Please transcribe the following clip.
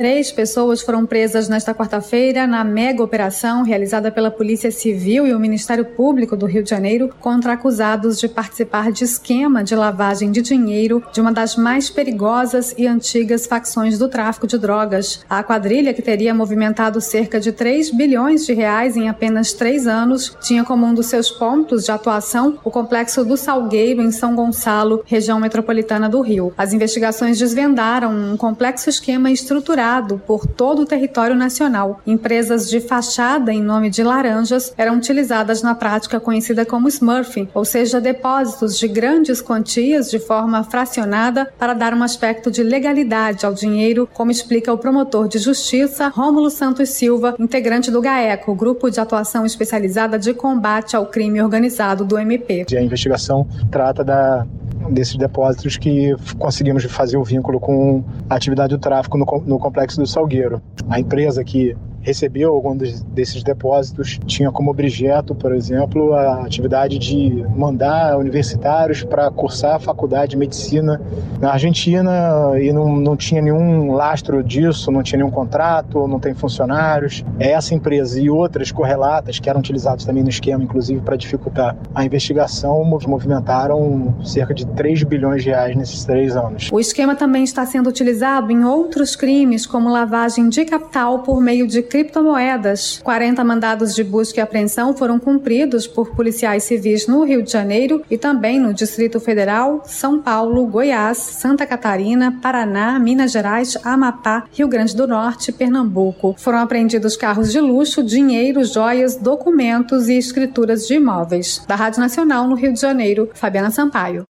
3 pessoas foram presas nesta quarta-feira na mega operação realizada pela Polícia Civil e o Ministério Público do Rio de Janeiro contra acusados de participar de esquema de lavagem de dinheiro de uma das mais perigosas e antigas facções do tráfico de drogas. A quadrilha, que teria movimentado cerca de 3 bilhões de reais em apenas 3 anos, tinha como um dos seus pontos de atuação o complexo do Salgueiro, em São Gonçalo, região metropolitana do Rio. As investigações desvendaram um complexo esquema estruturado por todo o território nacional. Empresas de fachada em nome de laranjas eram utilizadas na prática conhecida como smurfing, ou seja, depósitos de grandes quantias de forma fracionada para dar um aspecto de legalidade ao dinheiro, como explica o promotor de justiça Rômulo Santos Silva, integrante do GAECO, Grupo de Atuação Especializada de Combate ao Crime Organizado do MP. A investigação trata desses depósitos que conseguimos fazer o vínculo com a atividade do tráfico no complexo do Salgueiro. A empresa que recebeu algum desses depósitos tinha como objeto, por exemplo, a atividade de mandar universitários para cursar a faculdade de medicina na Argentina e não tinha nenhum lastro disso, não tinha nenhum contrato, não tem funcionários. Essa empresa e outras correlatas que eram utilizadas também no esquema, inclusive para dificultar a investigação, movimentaram cerca de 3 bilhões de reais nesses 3 anos. O esquema também está sendo utilizado em outros crimes, como lavagem de capital por meio de criptomoedas. 40 mandados de busca e apreensão foram cumpridos por policiais civis no Rio de Janeiro e também no Distrito Federal, São Paulo, Goiás, Santa Catarina, Paraná, Minas Gerais, Amapá, Rio Grande do Norte e Pernambuco. Foram apreendidos carros de luxo, dinheiro, joias, documentos e escrituras de imóveis. Da Rádio Nacional no Rio de Janeiro, Fabiana Sampaio.